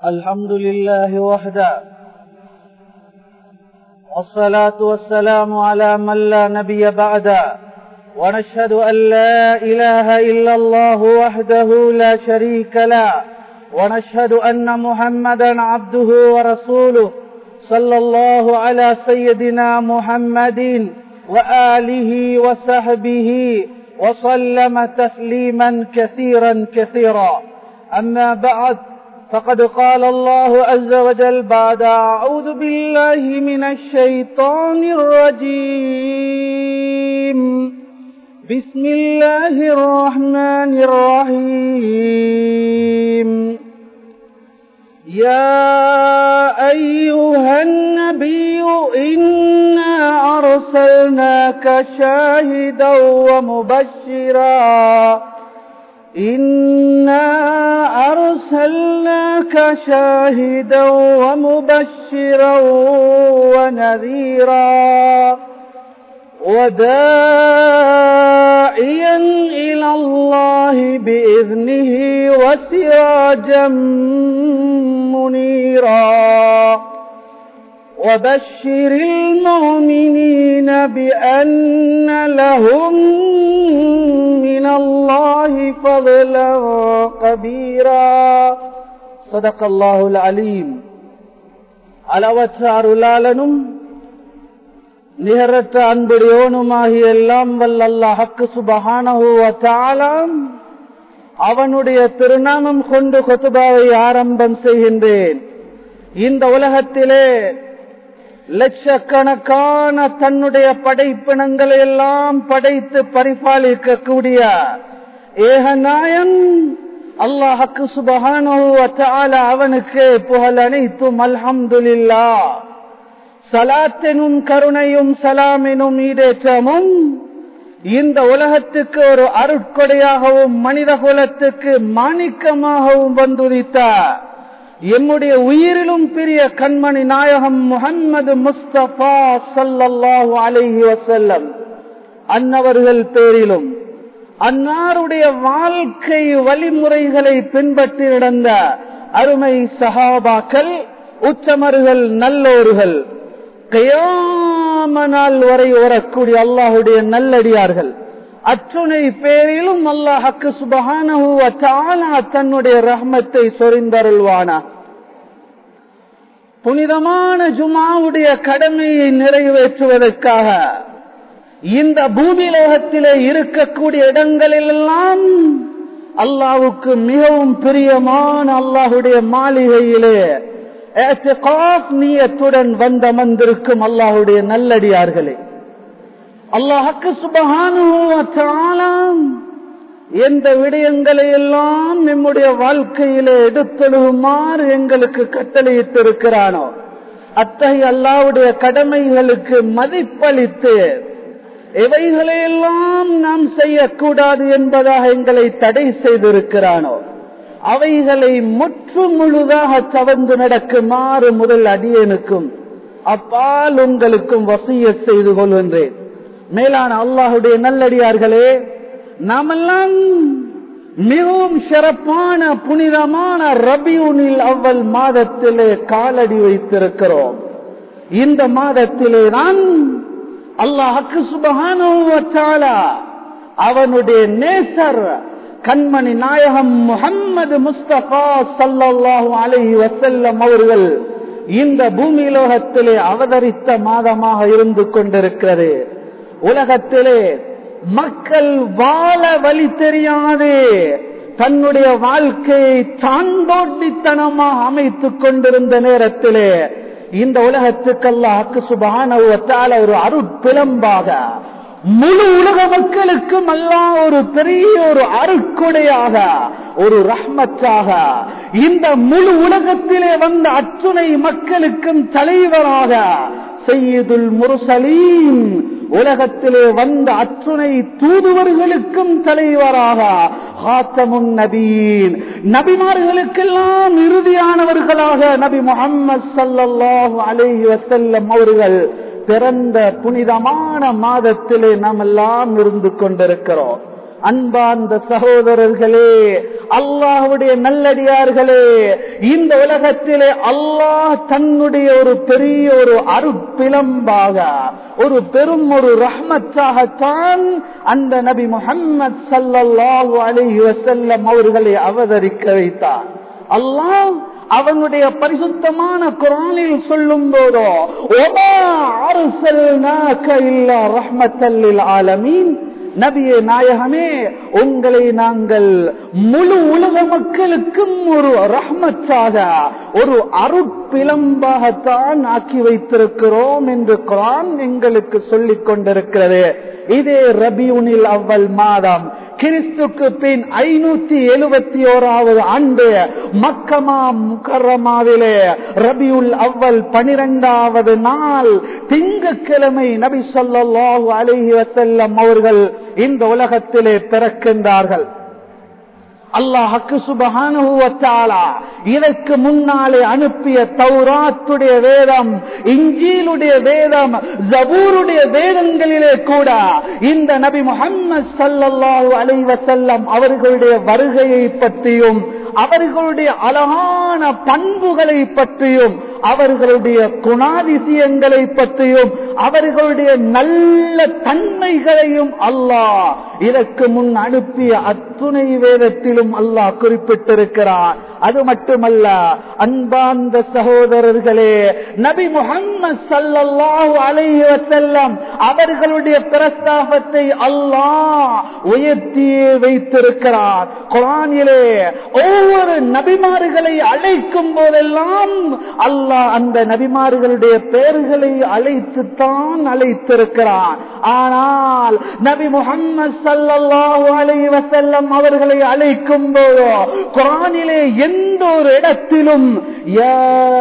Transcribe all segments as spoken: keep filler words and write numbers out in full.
الحمد لله وحده، والصلاة والسلام على من لا نبي بعده، ونشهد أن لا إله إلا الله وحده لا شريك له، ونشهد أن محمدا عبده ورسوله، صلى الله على سيدنا محمد وآله وصحبه وسلم تسليما كثيرا كثيرا. أما بعد، فقد قال الله عز وجل بعد أعوذ بالله من الشيطان الرجيم، بسم الله الرحمن الرحيم. يا أيها النبي إنا أرسلناك شاهدا ومبشرا إنا أرسلناك شاهدا ومبشرا ونذيرا وداعيا إلى الله بإذنه وسراجا منيرا وبشر المؤمنين بأن لهم من الله فضلا كبيرا. صدق الله العليم. அளவற்ற அருளாளனும் நிகரற்ற அன்புடையோனுமாகிய எல்லாம் வல்ல அல்லாஹ்வுக்கு சுப்ஹானஹு வ தஆலா அவனுடைய திருநாமம் கொண்டு குத்பாவை ஆரம்பம் செய்கின்றேன். இந்த உலகத்திலே லட்சக்கணக்கான தன்னுடைய படைப்பினங்களை எல்லாம் படைத்து பரிபாலிக்கக்கூடிய ஏகநாயன் அல்லாஹ்வுக்கு சுப்ஹானஹு வ தஆலா அவனுக்கு புகழ் அனைத்தும் அல்ஹம்துலில்லாஹ். சலாத்தினும் கருணையும் சலாமினும் ஈடேற்றமும் இந்த உலகத்துக்கு ஒரு அருட்கொடையாகவும் மனித குலத்துக்கு மாணிக்கமாகவும் வந்துரித்தார் எம்முடைய உயிரிலும் பெரிய கண்மணி நாயகம் முஹம்மது முஸ்தபா ஸல்லல்லாஹு அலைஹி வஸல்லம் அன்னவர்கள் பேரிலும் அன்னாருடைய வாழ்க்கை வழிமுறைகளை பின்பற்றி நடந்த அருமை சஹாபாக்கள், உத்தமர்கள், நல்லோர்கள், கியாம நாள் வரை வரக்கூடிய அல்லாஹுடைய நல்லடியார்கள் அத்துணை பேரிலும் அல்லாஹ்வுக்கு சுப்ஹானஹு வ தஆலா தன்னுடைய ரஹ்மத்தை சொரிந்தருள்வானா. புனிதமான ஜுமாவுடைய கடமையை நிறைவேற்றுவதற்காக இந்த பூமி லோகத்திலே இருக்கக்கூடிய இடங்களிலெல்லாம் அல்லாஹ்வுக்கு மிகவும் பிரியமான அல்லாஹுடைய மாளிகையிலே இஅ்திகாஃப் நியத்துடன் வந்தமர்ந்திருக்கும் அல்லாஹுடைய நல்லடியார்களே, அல்லாஹ்வுக்கு சுப்ஹானஹு வ தஆலா எந்த விடயங்களை எல்லாம் நம்முடைய வாழ்க்கையிலே எடுத்தெழுமாறு எங்களுக்கு கட்டளையிட்டிருக்கிறானோ அத்தகைய அல்லாஹ்வுடைய கடமைகளுக்கு மதிப்பளித்து எவைகளையெல்லாம் நாம் செய்யக்கூடாது என்பதாக எங்களை தடை செய்திருக்கிறானோ அவைகளை முற்று முழுதாக தவிர்த்து நடக்குமாறு முதல் அடியேனுக்கும் அப்பால் உங்களுக்கும் வசியத் செய்து கொள்கின்றேன். மேலான அல்லாஹுடைய நல்லடியார்களே, நாமெல்லாம் மிகவும் சிறப்பான புனிதமான ரபியுனில் அவ்வல் மாதத்திலே காலடி வைத்திருக்கிறோம். இந்த மாதத்திலே தான் அல்லாஹ்வுக்கு சுப்ஹானஹு வ தஆலா அவனுடைய நேசர் கண்மணி நாயகம் முஹம்மது முஸ்தபா ஸல்லல்லாஹு அலைஹி வஸல்லம் அவர்கள் இந்த பூமி லோகத்திலே அவதரித்த மாதமாக இருந்து கொண்டிருக்கிறது. உலகத்திலே மக்கள் வாழ வழி தெரியாது தன்னுடைய வாழ்க்கையை சாந்தோட்டித்தனமாக அமைத்துக் கொண்டிருந்த நேரத்திலே இந்த உலகத்துக்கு அல்லாஹ்வுக்கு சுப்ஹானஹு வ தஆலா ஒரு அருட்பிளம்பாக முழு உலக மக்களுக்கும் அல்லாஹ் ஒரு பெரிய ஒரு அருட்கொடையாக ஒரு ரஹ்மத்தாக இந்த முழு உலகத்திலே வந்த அத்துணை மக்களுக்கும் தலைவராக சய்யிதுல் முர்சலீன் உலகத்திலே வந்த அத்துணை தூதுவர்களுக்கும் தலைவராக ஹாத்தமுன் நபீன் நபிமார்களுக்கெல்லாம் இறுதியானவர்களாக நபி முஹம்மது ஸல்லல்லாஹு அலைஹி வஸல்லம் அவர்கள் பிறந்த புனிதமான மாதத்திலே நாம் எல்லாம் இருந்து கொண்டிருக்கிறோம். அன்பார்ந்த சகோதரர்களே, அல்லாஹ்வுடைய நல்லடியார்களே, இந்த உலகத்திலே அல்லாஹ் தன்னுடைய ஒரு பெரிய ஒரு அருட்பிளம்பாக, ஒரு பெரும் ஒரு ரஹ்மத்தாகத்தான் அந்த நபி முஹம்மது ஸல்லல்லாஹு அலைஹி வஸல்லம் அவர்களை அவதரிக்க வைத்தார். அல்லாஹ் அவனுடைய பரிசுத்தமான குர்ஆனில் சொல்லும் போதோ, வமா அர்ஸல்னாக இல்லா ரஹ்மத்தல் லில் ஆலமீன், நபியே நாயகமே, உங்களை நாங்கள் முழு உலக மக்களுக்கும் ஒரு ரஹ்மத்தாக, ஒரு அருட்பிளம்பாகத்தான் ஆக்கி வைத்திருக்கிறோம் என்று குர்ஆன் எங்களுக்கு சொல்லிக் கொண்டிருக்கிறது. இதே ரபியுனில் அவ்வல் மாதம், கிறிஸ்துக்கு பின் ஐநூத்தி எழுபத்தி ஓராவது ஆண்டு மக்கமா முக்கர்ரமாவிலே ரபியுல் அவ்வல் பனிரெண்டாவது நாள் திங்கட்கிழமை நபி ஸல்லல்லாஹு அலைஹி வஸல்லம் அவர்கள் இந்த உலகத்திலே பிறக்கின்றார்கள். அல்லாஹ்வுக்கு சுப்ஹானஹு வ தஆலா இதற்கு முன்னாலே அனுப்பிய தௌராத்துடைய வேதம், இன்ஜீலுடைய வேதம், ஜபூருடைய வேதங்களிலே கூட இந்த நபி முஹம்மது ஸல்லல்லாஹு அலைஹி வஸல்லம் அவர்களுடைய வருகையை பற்றியும், அவர்களுடைய அழகான பண்புகளை பற்றியும், அவர்களுடைய குணாதிசயங்களை பற்றியும், அவர்களுடைய நல்ல தன்மைகளையும் அல்லாஹ் இதற்கு முன் அனுப்பிய அத்துணை வேதத்திலும் அல்லாஹ் குறிப்பிட்டிருக்கிறார். அது மட்டுமல்ல, அன்பார்ந்த சகோதரர்களே, நபி முஹம்மது ஸல்லல்லாஹு அலைஹி வஸல்லம் அவர்களுடைய பிரஸ்தாபத்தை அல்லாஹ் உயர்த்தியே வைத்திருக்கிறார். குர்ஆனிலே ஒவ்வொரு நபிமார்களை அழைக்கும் போதெல்லாம் அல்லாஹ் அந்த நபிமார்களுடைய பெயர்களை அழைத்துத்தான் அழைத்திருக்கிறார். ஆனால் நபி முஹம்மது ஸல்லல்லாஹு அலைஹி வஸல்லம் அவர்களை அழைக்கும் போது குர்ஆனிலே எந்த ஒரு இடத்திலும் யா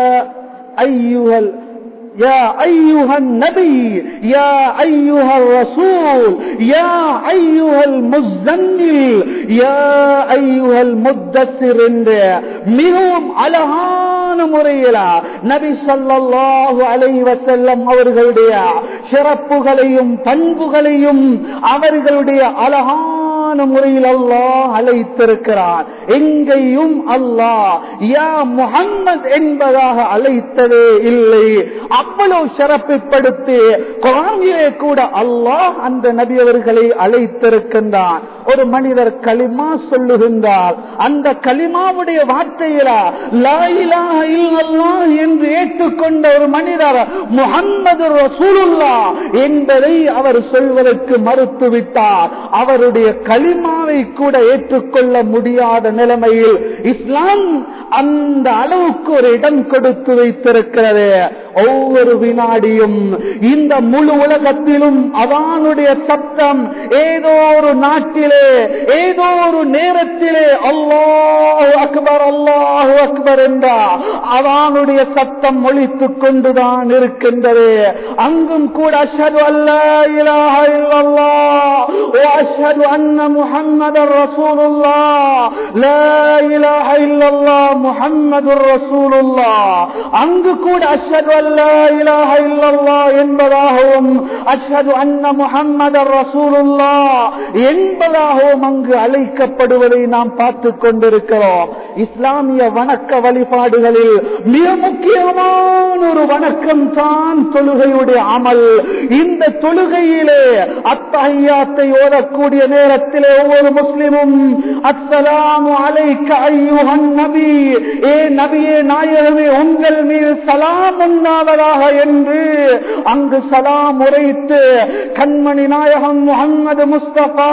அய்யுஹல் யா அய்யுஹன் நபி, யா அய்யுஹர் ரசூல், யா அய்யுஹல் முஸ்ஸம்மில், யா அய்யுஹல் முத்தஸிர் என்ற மிகவும் அழகான முறையில் நபி ஸல்லல்லாஹு அலைஹி வஸல்லம் அவர்களுடைய சிறப்புகளையும் பண்புகளையும் அவர்களுடைய அழகான முறையில் அல்லாஹ் அழைத்திருக்கிறார். எங்கேயும் அல்லாஹ் யா முஹம்மது என்பதாக அழைத்ததே இல்லை. அவ்வளவு சிறப்புப்படுத்தி குர்ஆனிலே கூட அல்லாஹ் அந்த நபி அவர்களை அழைத்திருக்கின்றான். ஒரு மனிதர் கலிமா சொல்லுகின்றார், அந்த கலிமாவுடைய வார்த்தையில லா இலாஹ இல்லல்லாஹ் என்று ஏற்றுக்கொண்ட ஒரு மனிதர் முஹம்மது ரசூலுல்லாஹ் என்பதை அவர் சொல்வதற்கு மறுத்துவிட்டார். அவருடைய கலிமாவை கூட ஏற்றுக்கொள்ள முடியாத நிலைமையில் இஸ்லாம் அந்த அளவுக்கு ஒரு இடம் கொடுத்து வைத்திருக்கிறது. ஒவ்வொரு வினாடியும் இந்த முழு உலகத்திலும் அதானுடைய சத்தம், ஏதோ ஒரு நாட்டிலே ஏதோ ஒரு நேரத்திலே அல்லாஹு அக்பர் அல்லாஹு அக்பர் என்ற அதானுடைய சத்தம் ஒலித்துக் கொண்டுதான் இருக்கின்றது. அங்கும் கூட அஷ்ஹது அல்லா இலாஹ இல்லல்லாஹ் வ அஷ்ஹது அன்ன முஹம்மதர் ரசூலுல்லாஹ், லா இலாஹ இல்லல்லாஹ் முஹம்மதுர் ரசூலுல்லாஹ். அங்கு கூட அஷ்ஹது அல்லா இலாஹ இல்லல்லாஹ் என்பதாகவும் அஷ்ஹது அன்ன முஹம்மதர் ரசூலுல்லாஹ் என்பதாகவும் அங்கு அழைக்கப்படுவதை நாம் பார்த்துக் கொண்டிருக்கிறோம். இஸ்லாமிய வணக்க வழிபாடுகளில் மிக முக்கியமான ஒரு வணக்கம் தான் தொழுகையுடைய அமல். இந்த தொழுகையிலே அத்தஹியாத்தை ஓதக்கூடிய நேரத்திலே ஒவ்வொரு முஸ்லிமும் அஸ்ஸலாமு அலைக்க அய்யுஹன் நபி, ஏ நபியே நாயகமே உங்கள் மீது சலாம் உண்டாவதாக என்று அங்கு சலாம் உரைத்து கண்மணி நாயகம் முஹம்மது முஸ்தபா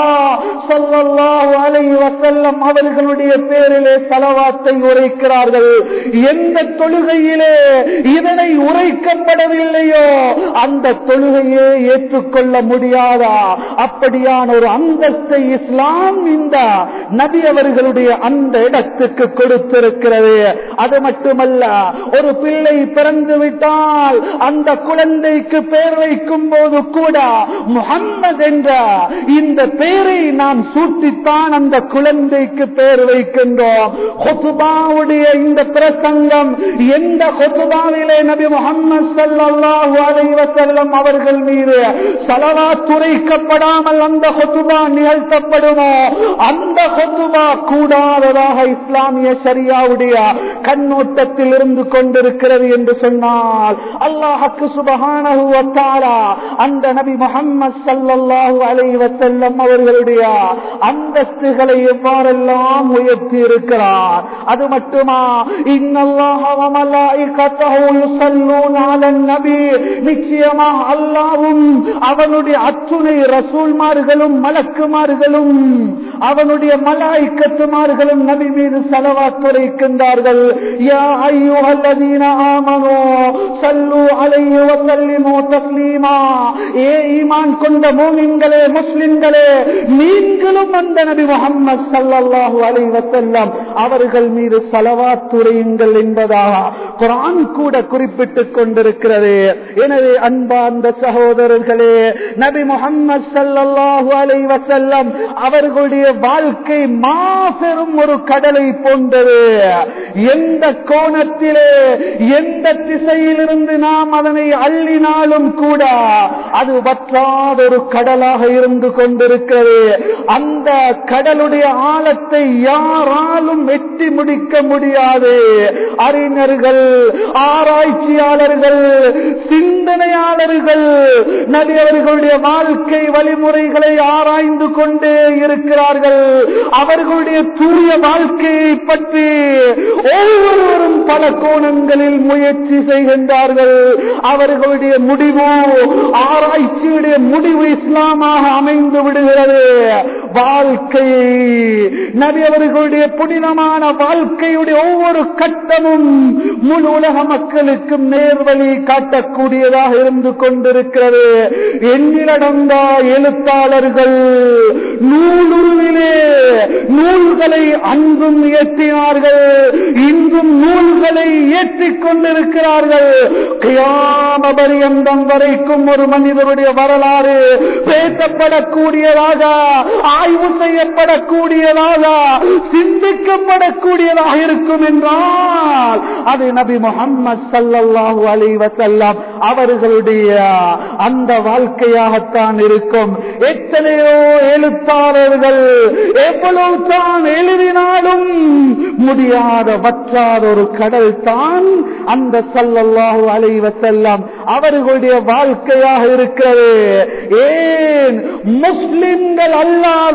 ஸல்லல்லாஹு அலைஹி வஸல்லம் அவர்களுடைய பேரிலே ஸலவாத்தை உரைக்கிறார்கள். எந்த தொழுகையிலே இதனை உரைக்கப்படவில்லையோ அந்த தொழுகையே ஏற்றுக்கொள்ள முடியாதா? அப்படியான ஒரு அந்தஸ்தை இஸ்லாம் இந்த நபி அவர்களுடைய அந்த இடத்துக்கு கொடுத்திருக்கிறது. கொண்டிருக்கிறது. அது மட்டுமல்ல, ஒரு பிள்ளை பிறந்து விட்டால் அந்த குழந்தைக்கு பெயர் வைக்கும் போது கூட முஹம்மது என்ற இந்த பெயரை நாம் சூட்டித்தான் அந்த குழந்தைக்கு பெயர் வைக்கின்றோம். ஹுத்பாவுடைய இந்த பிரசங்கம் எந்த ஹுத்பாவிலே நபி முஹம்மது ஸல்லல்லாஹு அலைஹி வஸல்லம் அவர்கள் மீது ஸலவாத் உரைக்கப்படாமல் அந்த ஹுத்பா நிகழ்த்தப்படுமோ அந்த ஹுத்பா கூடாததாக இஸ்லாமிய ஷரியாவுடைய கண்ணோட்டத்தில் இருந்து கொண்டிருக்கிறது என்று சொன்னால் அல்லாஹ்வுக்கு சுப்ஹானஹு வ தஆலா அந்த நபி முஹம்மது ஸல்லல்லாஹு அலைஹி வஸல்லம் அவர்களுடைய அந்தஸ்துகளை எவ்வாறெல்லாம் உயர்த்தி இருக்கிறார். அது மட்டுமா, இன்னல்லாஹ வ மலாயிகத்தஹு யுஸல்லூன அலன் நபி, நிச்சயமாக அல்லாஹ்வும் அவனுடைய அத்துணை ரசூல்மார்களும் மலக்குமார்களும் அவனுடைய மலாயிகத்துமார்களும் நபி மீது ஸலவாத் உரைக்கின்றார்கள். யா அய்யுஹல்லதீன ஆமனூ ஸல்லூ அலைஹி வ ஸல்லிமூ தஸ்லீமா, ஏ ஈமான் கொண்ட மூமின்களே முஸ்லிம்களே, நீங்களும் அந்த நபி முஹம்மது ஸல்லல்லாஹு அலைஹி வஸல்லம் அவர்கள் மீது ஸலவாத் உரையுங்கள் என்பதாக குர்ஆன் கூட குறிப்பிட்டுக் கொண்டிருக்கிறது. எனவே அன்பார்ந்த சகோதரர்களே, நபி முஹம்மது ஸல்லல்லாஹு அலைஹி வஸல்லம் அவர்களுடைய வாழ்க்கை மாபெரும் ஒரு கடலை போன்றது. எந்த கோணத்திலே எந்த திசையிலிருந்து நாம் அதனை அள்ளினாலும் கூட அது வற்றாத ஒரு கடலாக இருந்து கொண்டிருக்கிறது. அந்த கடலுடைய ஆழத்தை யாராலும் வெட்டி முடிக்க முடியாது. அறிஞர்கள், ஆராய்ச்சியாளர்கள், சிந்தனையாளர்கள் நபி அவர்களுடைய வாழ்க்கை வழிமுறைகளை ஆராய்ந்து கொண்டே இருக்கிறார்கள். அவர்களுடைய தூய வாழ்க்கையை பற்றி ஒவ்வொருவரும் பல கோணங்களில் முயற்சி செய்கின்றார்கள். அவர்களுடைய முடிவு, ஆராய்ச்சியுடைய முடிவு இஸ்லாமாக அமைந்து விடுகிறது. வாழ்க்கையை நபி அவர்களுடைய புனிதமான வாழ்க்கையுடைய ஒவ்வொரு கட்டமும் முழு உலக மக்களுக்கும் நேர்வழி காட்டக்கூடியதாக இருந்து கொண்டிருக்கிறது. எண்ணிலடங்க எழுத்தாளர்கள் நூலுருவிலே நூல்களை அன்றும் இயற்றினார்கள், இன்றும் நூல்களை ஏற்றிக் கொண்டிருக்கிறார்கள். கியாம பரியந்தம் வரைக்கும் ஒரு மனிதருடைய வரலாறு பேசப்படக்கூடியதாக, ஆய்வு செய்யப்படக்கூடியதாக, சிந்திக்கப்படக்கூடியதாக இருக்கும் என்றால் அது நபி முஹம்மது ஸல்லல்லாஹு அலைஹி வஸல்லம் அவர்களுடைய அந்த வாழ்க்கையாகத்தான் இருக்கும். எத்தனையோ எழுத்தாளர்கள் எவ்வளவு தான் எழுதினாலும் முடியாத வற்றாத ஒரு கடல் தான் அந்த ஸல்லல்லாஹு அலைஹி வஸல்லம் அவர்களுடைய வாழ்க்கையாக இருக்கிறது. ஏன் முஸ்லிம்கள் அல்லாத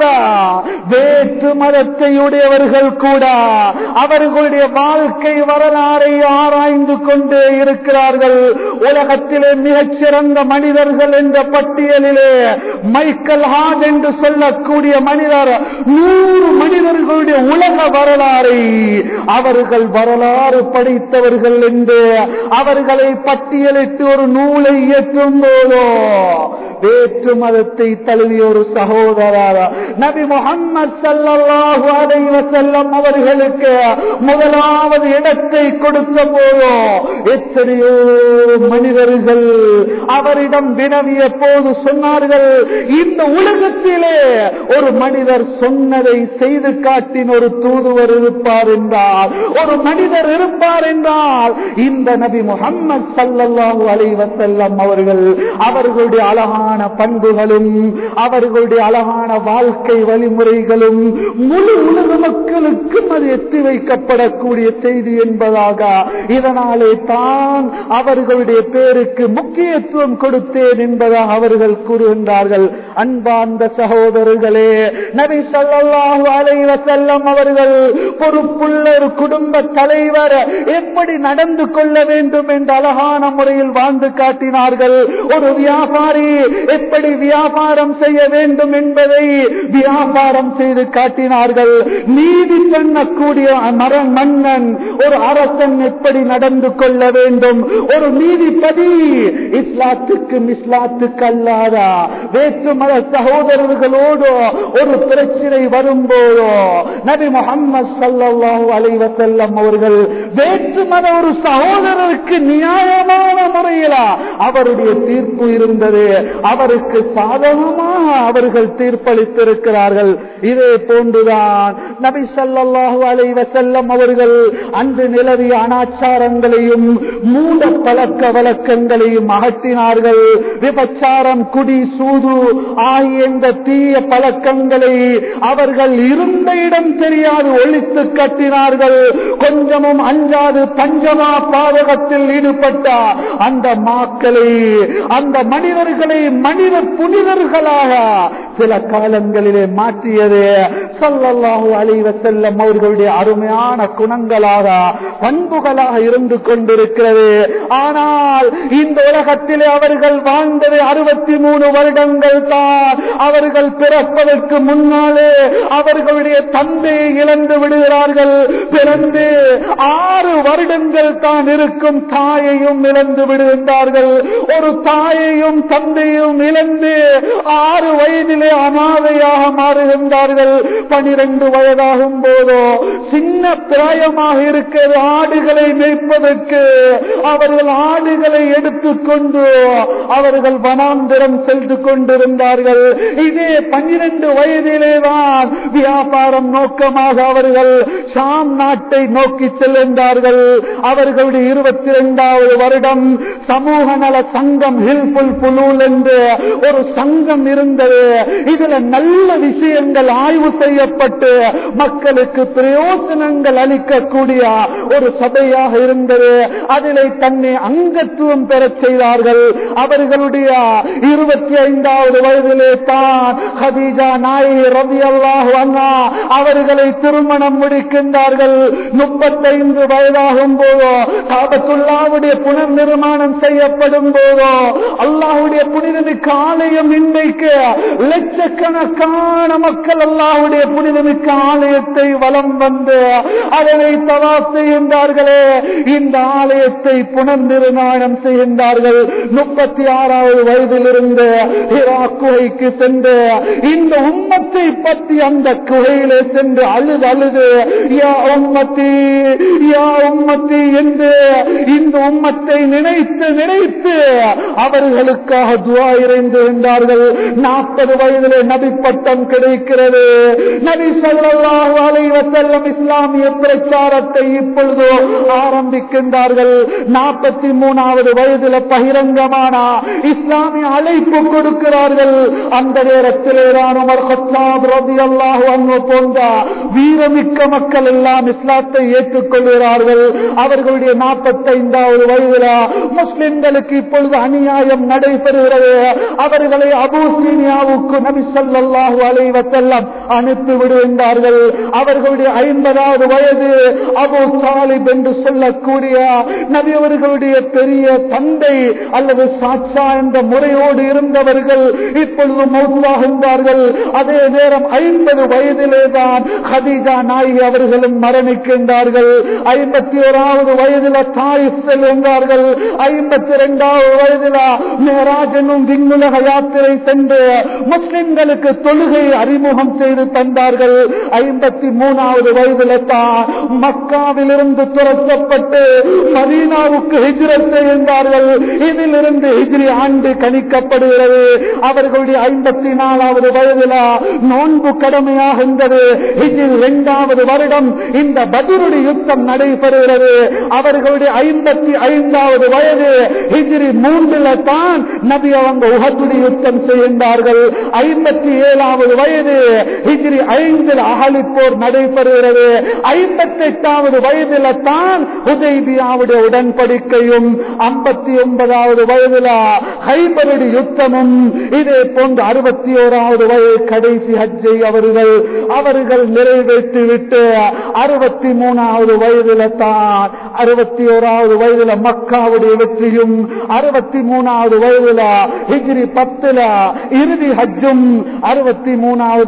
வேற்று மதத்தையுடையவர்கள் கூட அவர்களுடைய வாழ்க்கை வரலாறை ஆராய்ந்து கொண்டே இருக்கிறார்கள். உலகத்திலே மிகச்சிறந்த மனிதர்கள் என்ற பட்டியலிலே மைக்கேல் ஹார்ட் என்று சொல்லக்கூடிய மனிதர் நூறு மனிதர்களுடைய உலக வரலாறை அவர்கள் வரலாறு படித்தவர்கள் என்று அவர்களை பட்டியலிட்டு ஒரு நூலை இயற்றும் போதோ வேற்று மதத்தை தழுவிய ஒரு சகோதரர் நபி முஹம்மது ஸல்லல்லாஹு அலைஹி வஸல்லம் அவர்களுக்கு முதலாவது இடத்தை கொடுத்த போதோ எத்தனையோ மனிதர்கள் அவரிடம் வினவிய போது சொன்னார்கள், இந்த உலகத்திலே ஒரு மனிதர் சொன்னதை செய்து காட்டின் ஒரு தூதுவர் இருப்பார் என்றால், ஒரு மனிதர் இருப்பார் என்றால் இந்த நபி முஹம்மது ஸல்லல்லாஹு அலைஹி வஸல்லம் அவர்கள் அவர்களுடைய அழகான பண்புகளும் அவர்களுடைய அழகான வாழ்க்கை வழிமுறைகளும் முழு உலக மக்களுக்கும் அது எத்தி வைக்கப்படக்கூடிய செய்தி என்பதாக இதனாலே தான் அவர்களுடைய பேருக்கு முக்கியத்துவம் கொடுத்தேன் என்பதாக அவர்கள் கூறுகின்றார்கள். அன்பார்ந்த சகோதரர்களே, நபி ஸல்லல்லாஹு அலைஹி வஸல்லம் அவர்கள் பொறுப்புள்ள ஒரு குடும்ப தலைவர் எப்படி நடந்து கொள்ள வேண்டும் என்ற அழகான முறையில் வாழ்ந்து காட்டினார்கள். ஒரு வியாபாரி எப்படி வியாபாரம் செய்ய வேண்டும் என்பதை வியாபாரம் செய்து காட்டினார்கள். நீதி பண்ணக்கூடிய மன்னன் ஒரு அரசன் எப்படி நட நடந்து கொள்ள வேண்டும். ஒரு நீதிபதி இஸ்லாத்துக்கும் இஸ்லாத்துக்கு அல்லாத வேற்று மத சகோதரர்களோடு ஒரு பிரச்சனை வரும்போதோ நபி முஹம்மது ஸல்லல்லாஹு அலைஹி வஸல்லம் அவர்கள் வேற்று மத ஒரு சகோதரருக்கு நியாயமான முறையில் அவருடைய தீர்ப்பு இருந்தது. அவருக்கு சாதகமாக அவர்கள் தீர்ப்பளித்திருக்கிறார்கள். இதே போன்றுதான் நபி ஸல்லல்லாஹு அலைஹி வஸல்லம் அவர்கள் அன்று நிலவிய அனாச்சாரங்களையும் மூட பழக்க வழக்கங்களையும் அகற்றினார்கள். விபச்சாரம், குடி, சூது ஆகிய இந்த தீய பழக்கங்களை அவர்கள் இருந்த இடம் தெரியாது ஒழித்து கட்டினார்கள். கொஞ்சமும் அஞ்சாது பஞ்சமா பாதகத்தில் ஈடுபட்ட அந்த மாக்களை, அந்த மனிதர்களை மனித புனிதர்களாக சில காலங்களிலே மாற்றியது ஸல்லல்லாஹு அலைஹி வஸல்லம் அவர்களுடைய அருமையான குணங்களாக, பண்புகளாக இருந்து கொண்டிருக்கிறது. ஆனால் இந்த உலகத்திலே அவர்கள் வாழ்ந்தது அறுபத்தி மூணு வருடங்கள் தான். அவர்கள் பிறப்பதற்கு முன்னாலே அவர்களுடைய தந்தையை இழந்து விடுகிறார்கள். பிறந்து ஆறு வருடங்கள் தான் இருக்கும் தாயையும் இழந்து விடுகின்றார்கள். ஒரு தாயையும் தந்தையும் இழந்து ஆறு வயதிலே அனாதையாக மாறுகின்றார்கள். பனிரெண்டு வயதாகும் போதோ சின்ன பிராயமாக இருக்கிற ஆடுகளை மேய்ப்பதற்கு அவர்கள் ஆடுகளை எடுத்துக்கொண்டு அவர்கள் வனாந்திரம் சென்று கொண்டிருந்தார்கள். இதே பன்னிரண்டு வயதிலேதான் வியாபாரம் நோக்கமாக அவர்கள் ஷாம் நாட்டை நோக்கி செல்கின்றார்கள். அவர்களுடைய இருபத்தி இரண்டாவது வருடம் சமூக நல சங்கம் ஹில்புல் புலூல் என்று ஒரு சங்கம் இருந்தது. இதுல நல்ல விஷயங்கள் ஆய்வு செய்யப்பட்டு மக்களுக்கு பிரயோஜனங்கள் அளிக்கக்கூடிய ஒரு சபையாக இருந்தது. அதிலே தன்னை அங்கத்துவம் பெற செய்தார்கள். அவர்களுடைய இருபத்தி ஐந்தாவது வயதிலே தான் ஹதீஜா நாயகி ரலியல்லாஹு அன்ஹா அவர்களை திருமணம் முடிக்கின்றார்கள். முப்பத்தைந்து வயதாகும் போதோ காபத்துல்லாஹ்வுடைய புனர் நிர்மாணம் செய்யப்படும் போதோ அல்லாஹ்வுடைய புனிதமிக்க ஆலயம் இன்றைக்கு லட்சக்கணக்கான மக்கள் அல்லாஹ்வுடைய புனிதமிக்க ஆலயத்தை வலம் வந்து அதனை தவாப் செய்கின்றார்களே. இந்த ஆலயத்தை புனர் நிர்மாணம் செய்கின்றார்கள். முப்பத்தி ஆறாவது வயதிலிருந்து ஹிரா குகைக்கு சென்று இந்த உம்மத்தை பற்றி அந்த குகையிலே சென்று அழுது அழுது யா உம்மத்தி யா உம்மத்தி என்று இந்த உம்மத்தை நினைத்து நினைத்து அவர்களுக்காக துஆ இறைந்திருந்தார்கள். நாற்பது வயதிலே நபி பட்டம் கிடைக்கிறது. நபி ஸல்லல்லாஹு அலைஹி வஸல்லம் இஸ்லாமிய பிரச்சாரத்தை இப்பொழுது ஆரம்பிக்கின்றார்கள். நாற்பத்தி மூணாவது வயதில் பகிரங்கமான இஸ்லாமிய அழைப்பு கொடுக்கிறார்கள். அந்த நேரத்திலே தான் உமர் கத்தாப் ரலியல்லாஹு அன்ஹு போன்ற வீரமிக்க மக்கள் எல்லாம் இஸ்லாத்தை ஏற்றுக்கொள்கிறார்கள். அவர்களுடைய நாற்பத்தி ஐந்தாவது வயதில் முஸ்லிம்களுக்கு இப்பொழுது அநியாயம் நடைபெறுகிறது. அவர்களை அபூசீனியாவுக்கு நபி ஸல்லல்லாஹு அலைஹி வஸல்லம் அனுப்பி விடுகின்றார்கள். அவர்களுடைய ஐம்பதாவது வயது அபூ தாலிப் என்று சொல்லக்கூடிய நபி அவர்களுடைய பெரிய தந்தை அல்லது சாட்சா என்ற முறையோடு இருந்தவர்கள் இப்பொழுது மௌத்தாகின்றார்கள். அதே நேரம் ஐம்பது வயதிலே தான் ஹதீஜா நாயகி அவர்களும் மரணிக்கின்றார்கள். ஐம்பத்தி ஓராவது வயதில் தாயிஃப் செல்கின்றார்கள். ஐம்பத்தி இரண்டாவது வயதில் மேராஜ் என்னும் விண்ணுலக யாத்திரை சென்று முஸ்லிம்களுக்கு தொழுகை அறிமுகம் செய்து தந்தார்கள். ஐம்பத்தி மூணாவது வயதில் தான் மக்காவிலிருந்து துரத்தப்பட்டு மதீனாவுக்கு ஹிஜ்ரத் செய்கின்றார்கள். இதிலிருந்து ஹிஜ்ரி ஆண்டு கணிக்கப்படுகிறது. அவர்களுடைய ஐம்பத்தி நாலாவது வயதில் நோன்பு கடமையாகின்றது. ஹிஜ்ரி இரண்டாவது வருடம் இந்த பத்ருடைய யுத்தம் நடைபெறுகிறது. அவர்களுடைய ஐம்பத்தி ஐந்தாவது வயது ஹிஜ்ரி மூன்றுல தான் நபி அவங்க உஹதுடைய யுத்தம் செய்கின்றார்கள். ஐம்பத்தி ஏழாவது வயது ஹிஜ்ரி ஐந்தில் அஹலி போர் நடைபெறுகிறது. ஐம்பத்தி எட்டாவது வயதில் தான் ஹுதைபியாவுடைய உடன்படிக்கையும் ஐம்பத்தி ஒன்பதாவது வயதில் ஹைபருடைய யுத்தமும் இதே போன்று அறுபத்தி ஓராவது வயது கடைசி ஹஜ்ஜை அவர்கள் அவர்கள் நிறைவேற்றி விட்டு அறுபத்தி மூணாவது வயதில் தான் அறுபத்தி ஓராவது வயதில் மக்காவுடைய வெற்றியும் அறுபத்தி மூணாவது வயதில் ஹிஜ்ரி பத்துல இறுதி ஹஜ்ஜும் அறுபத்தி மூணாவது அதே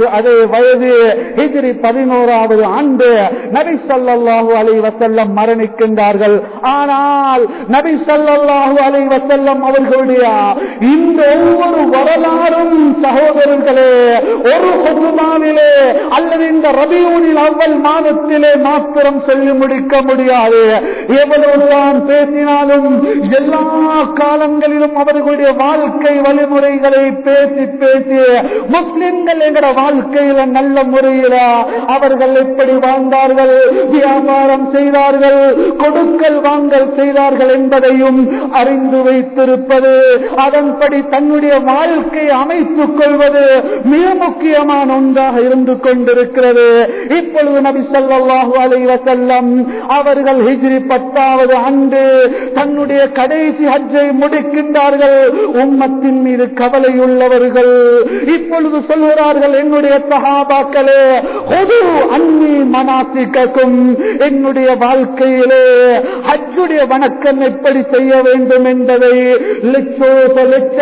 வயது. ஹிஜ்ரி பதினோராவது ஆண்டு நபி ஸல்லல்லாஹு அலைஹி வஸல்லம் மரணிக்கின்றார்கள். ஆனால் நபி ஸல்லல்லாஹு அலைஹி வஸல்லம் அவர்களுடைய இந்த ஒவ்வொரு வரலாறும் சகோதரர்களே ஒரு ஹுதுபாவிலே அல்லது இந்த ரபியூனில் அவ்வல் மாதத்திலே மாத்திரம் சொல்லி முடிக்க முடியாது. எவ்வளவுதான் பேசினாலும் எல்லா காலங்களிலும் அவர்களுடைய வாழ்க்கை வழிமுறைகளை பேசி பேசி முஸ்லிம்கள் என்கிற வாழ்க்கையில நல்ல முறையில அவர்கள் எப்படி வாழ்ந்தார்கள், வியாபாரம் செய்தார்கள், கொடுக்கல் வாங்கல் செய்தார்கள் என்பதையும் அறிந்து வைத்திருப்பது, அதன்படி தன்னுடைய வாழ்க்கையை அமைத்துக் கொள்வது மிக முக்கியமான ஒன்றாக இருந்து கொண்டிருக்கிறது. இப்பொழுது நபி ஸல்லல்லாஹு அலைஹி வஸல்லம் அவர்கள் ஹிஜ்ரி பத்தாவது ஆண்டு தன்னுடைய கடைசி ஹஜ்ஜை முடிக்கின்றார்கள். உம்மத்தின் மீது கவலை உள்ளவர்கள் இப்பொழுது சொல்கிறார்கள், என்னுடைய சஹாபாக்களே ஹுது அன்னி மனாசிகக்கும், என்னுடைய வாழ்க்கையிலே ஹஜ்ஜுடைய வணக்கம் எப்படி செய்ய வேண்டும் என்பதை லட்சோ லட்ச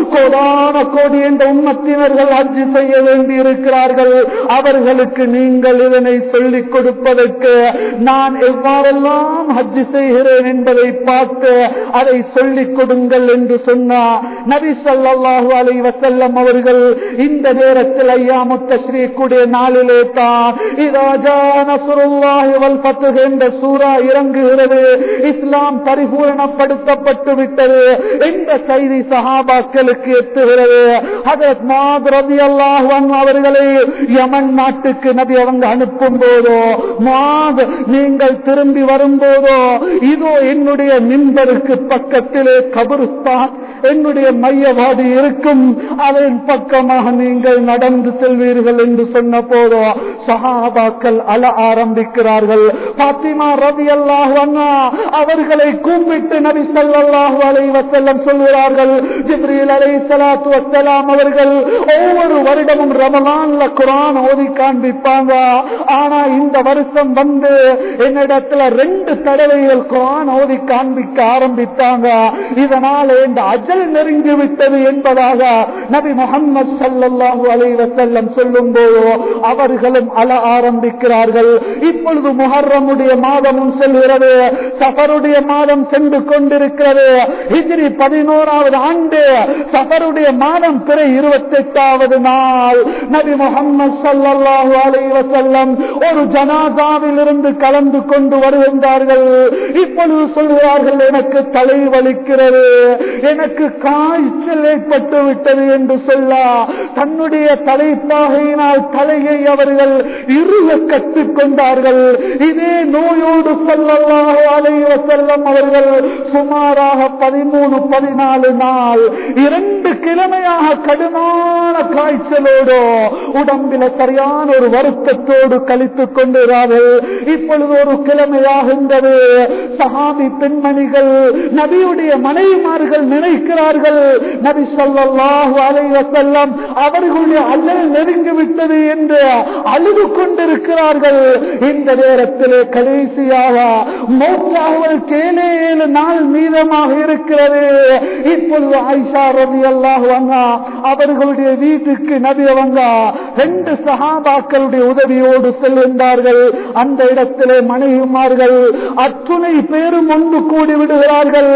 கோடான கோடி என்ற உம்மத்தினர்கள் ஹஜ் செய்ய வேண்டி இருக்கிறார்கள். அவர்களுக்கு நீங்கள் இதனை சொல்லிக் கொடுப்பதற்கு நான் எவ்வாறெல்லாம் ஹஜ் செய்கிறேன் என்பதை பார்த்து அதை சொல்லிக் கொடுங்கள் என்று சொன்னார் நபி ஸல்லல்லாஹு அலைஹி வஸல்லம் அவர்கள். இந்த நேரத்தில் அய்யாமுத் தஷ்ரீக்குடைய நாளிலே தான் இதா ஜா நஸ்ருல்லாஹி வல் ஃபத்ஹ் என்ற சூரா இறங்குகிறது. இஸ்லாம் பரிபூரணப்படுத்தப்பட்டு விட்டது என்ற செய்தி சஹாபாக்களுக்கு எட்டுகிறது. ஹஜ்ரத் முஆத் ரலியல்லாஹு அன்ஹு அவர்களை யமன் நாட்டுக்கு நபி அவங்க அனுப்பும் போதோ, முஆத் நீங்கள் திரும்பி வரும்போதோ இதோ என்னுடைய மிம்பருக்கு பக்கத்திலே கபருஸ்தான் என்னுடைய மையவாடி இருக்கும், அதன் பக்கமாக நீங்கள் நடந்து செல்வீர்கள் என்று சொன்ன போதோ சஹாபாக்கள் அழ ஆரம்பிக்கிறார்கள். பாத்திமா ரலியல்லாஹு அன்ஹா அவர்களை கூப்பிட்டு நபி ஸல்லல்லாஹு அலைஹி வஸல்லம் சொல்கிறார்கள், ஜிப்ரீல் அலைஹிஸ்ஸலாத்து வஸ்ஸலாம் அவர்கள் ஒவ்வொரு வருடமும் ரமலான்ல குர்ஆன் ஓதி காண்பிப்பாங்க. ஆனா இந்த வருஷம் வந்து என்னிடத்துல ரெண்டு தடவைகள் குர்ஆன் ஓதி காண்பிக்க ஆரம்பித்தாங்க. இதனால இந்த அஜல் நெருங்கி விட்டது என்பதாக நபி முஹம்மது ஸல்லல்லாஹு அலைஹி வஸல்லம் சொல்லும்போது அவர்களும் அழ ஆரம்பிக்கிறார்கள். இப்பொழுது முஹர்ரமுடைய மாதமும் செல்கிறது, சஃபருடைய மாதம் சென்று கொண்டிருக்கிறது. ஹிஜ்ரி பதினோராவது ஆண்டு சஃபருடைய மாதம் பிற இருபத்தி எட்டாவது நாள் நபி முஹம்மது ஸல்லல்லாஹு அலைஹி வஸல்லம் ஒரு ஜனாசாவில் இருந்து கலந்து கொண்டு வருகின்றார்கள். இப்பொழுது சொல்கிறார்கள், எனக்கு தலை வலிக்கிறது, எனக்கு காய்ச்சல் ஏற்பட்டு விட்டது என்று சொல்ல தன்னுடைய தலைப்பாகையினால் தலையை அவர்கள் இறுக கட்டிக் கொண்டார்கள். இதே நோயோடு ஸல்லல்லாஹு அலைஹி வஸல்லம் அவர்கள் சுமாராக பதிமூணு பதினாலு நாள் இரண்டு கிழமையாக கடுமையான காய்ச்சலோடு உடம்பில சரியான ஒரு வருத்தத்தோடு கழித்துக் கொண்டிருக்கிறார்கள். இப்பொழுது ஒரு கிழமையாகின்றது. சஹாபி பெண்மணிகள் நபியுடைய மனைவிமார்கள் நினைக்கிறார்கள், நபி ஸல்லல்லாஹு அலைஹி வஸல்லம் அவர்களுடைய அஜல் நெருங்கிவிட்டது என்று அழுது கொண்டிருக்கிறார்கள். இந்த நேரத்திலே கடைசியாக மௌத்தாவதற்கு ஏழு ஏழு நாள் மீதமாக இருக்கிறது. இப்பொழுது ஆயிஷா ரலியல்லாஹு அன்ஹா அவர்களுடைய வீட்டுக்கு நபி அவங்க ரெண்டு சஹாபாக்களுடைய உதவியோடு செல்கின்றார்கள். அந்த இடத்திலே மனைவிமார்கள் அத்துணை பேரும் ஒன்று கூடி விடுகிறார்கள்.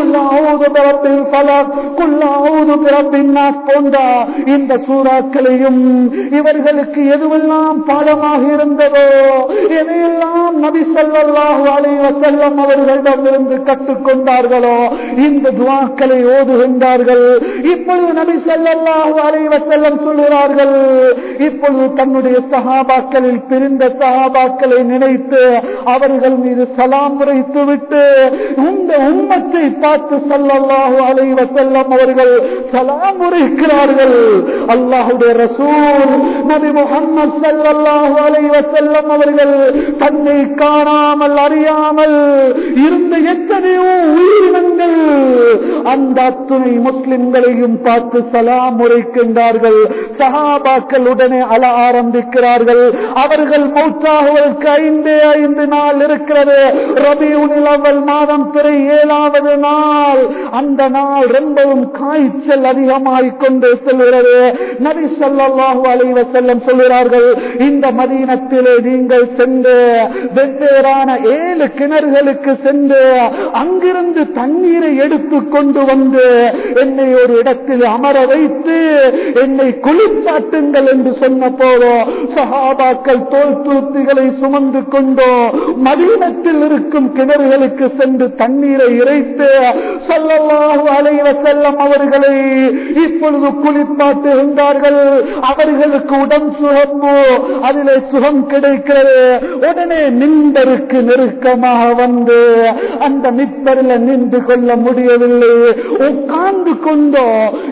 போன்ற இந்த சூறாக்களையும் இவர்களுக்கு எதுவெல்லாம் பாடமாக இருந்ததோ எதையெல்லாம் நபி ஸல்லல்லாஹு அலைஹி வஸல்லம் அவர்களிடமிருந்து கற்றுக்கொண்டார்களோ இந்த துஆக்களை ஓதுகின்றார்கள். இப்பொழுது நபி ஸல்லல்லாஹு அலைஹி வஸல்லம் சொல்கிறார்கள், இப்பொழுது தன்னுடைய சஹாபாக்களில் பிரிந்த சஹாபாக்களை நினைத்து அவர்கள் மீது சலாம் உரைத்து விட்டு இந்த உம்மத்தை பார்த்து ஸல்லல்லாஹு அலைஹி வஸல்லம் அவர்கள் சலாம் உரைக்கிறார்கள். அல்லாஹ்வுடைய ரசூல் நபி முஹம்மது ஸல்லல்லாஹு அலைஹி வஸல்லம் அவர்கள் தன்னை காணாமல் அறியாமல் இருந்த எத்தனையோ உயிரினங்கள் அந்த வந்த அத்துணை முஸ்லிம்களையும் பார்த்து சலாம் உரைக்கின்றார்கள். சஹாபாக்கள் உடனே அழ ஆரம்பிக்கிறார்கள். அவர்கள் மௌத்தாகுவதற்கு ஐந்தே ஐந்து நாள் இருக்கிறது. ரபியுல் அவ்வல் மாதம் பிறை ஏழாவது நாள். அந்த நாள் ரொம்பவும் காய்ச்சல் அதிகமாகிக் கொண்டு செல்கிறது. நபி ஸல்லல்லாஹு அலைஹி வஸல்லம் சொல்கிறார்கள், இந்த மதீனத்திலே நீங்கள் சென்று வெவ்வேறான ஏழு கிணறுகளுக்கு சென்று அங்கிருந்து தண்ணீரை எடுத்துக் கொண்டு வந்து என்னை ஒரு இடத்தில் அமர வைத்து என்னை குளிப்பாட்டுங்கள் என்று சொன்ன போதோ சஹாபாக்கள் தோல் தூத்திகளை சுமந்து கொண்டோ மதீனத்தில் இருக்கும் கிணறுகளுக்கு சென்று தண்ணீரை இறைத்து ஸல்லல்லாஹு அலைஹி வஸல்லம் அவர்களை இப்பொழுது குளிப்பாட்டுகின்றார்கள். அவர்களுக்கு உடன் சுகமோ அதிலே சுகம் கிடைக்கிறது. உடனே மின்பருக்கு நெருக்கமாக வந்து அந்த மின்பரில் நின்று கொள்ள முடியவில்லை. உட்கார்ந்து கொண்டோ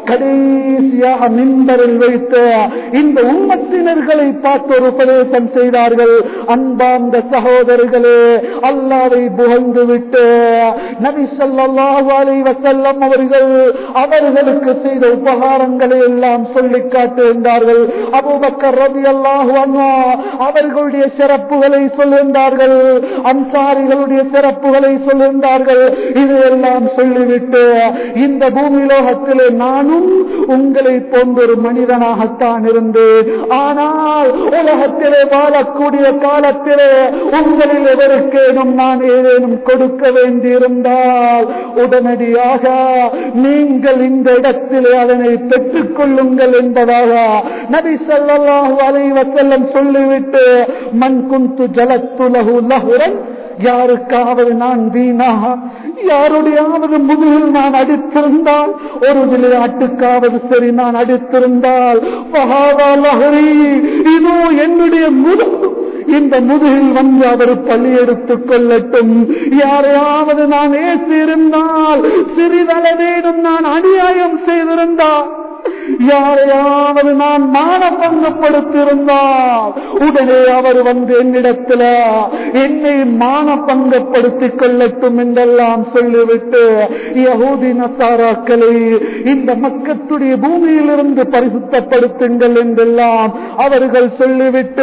கடைசியாக மின்பரில் வைத்து இந்த உம்மத்தினர்களை பார்த்து ஒரு உபதேசம் செய்தார்கள். அன்பார்ந்த சகோதரர்களே, அல்லாஹ்வை புகழ்ந்து விட்டு நபி ஸல்லல்லாஹு அலைஹி வஸல்லம் அவர்கள் அவர்களுக்கு செய்த உபகாரங்களை எல்லாம் சொல்லி காட்டுகின்றார்கள். அபூபக்கர் ரலியல்லாஹு அன்ஹு அவர்களுடைய சிறப்புகளை சொல்லுகின்றார்கள். அன்சாரிகளுடைய சிறப்புகளை சொல்லுகின்றார்கள். இதையெல்லாம் சொல்லிவிட்டு இந்த பூமி லோகத்திலே நானும் உங்களை போன்ற ஒரு மனிதனாகத்தான் இருந்தேன். ஆனால் உலகத்திலே வாழக்கூடிய காலத்திலே உங்களில் எவருக்கேனும் நான் ஏதேனும் கொடுக்க வேண்டியிருந்தால் உடனடியாக நீங்கள் இந்த இடத்திலே அதனை பெற்றுக் கொள்ளுங்கள் என்பதாக நபி ஸல்லல்லாஹு அலைஹி வஸல்லம் சொல்லிவிட்டு மன் குந்து ஜலத்து லஹு லஹுரன், யாருக்காவது நான் வீணாக யாருடையாவது முதுகில் நான் அடித்திருந்தால், ஒரு விளையாட்டுக்காவது சரி நான் அடித்திருந்தால், இதோ என்னுடைய முதுகு இந்த முதுகில் வந்து அவர் பள்ளி எடுத்துக் கொள்ளட்டும். யாரையாவது நான் ஏசியிருந்தால், சிறிதளவேனும் நான் அநியாயம் செய்திருந்தால், யாரையாவது நான் மானபங்கப்படுத்தியிருந்தால் உடனே அவர் வந்து என்னிடத்தில் என்னை மானபங்கப்படுத்திக் கொள்ளட்டும் என்றெல்லாம் சொல்லிவிட்டு யஹூதி நசாராக்களை இந்த மக்களுடைய பூமியிலிருந்து பரிசுத்தப்படுத்துங்கள் என்றெல்லாம் அவர்கள் சொல்லிவிட்டு